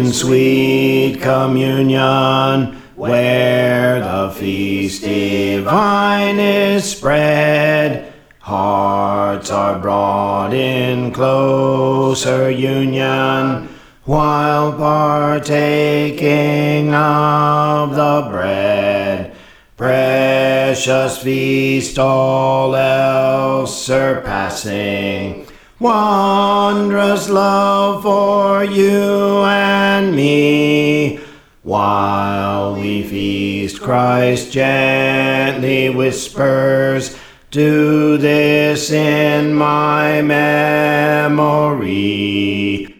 in sweet communion, where the feast divine is spread, hearts are brought in closer union, while partaking of the bread. Precious feast, all else surpassing, wondrous love for you and me. While we feast, Christ gently whispers, do this in my memory.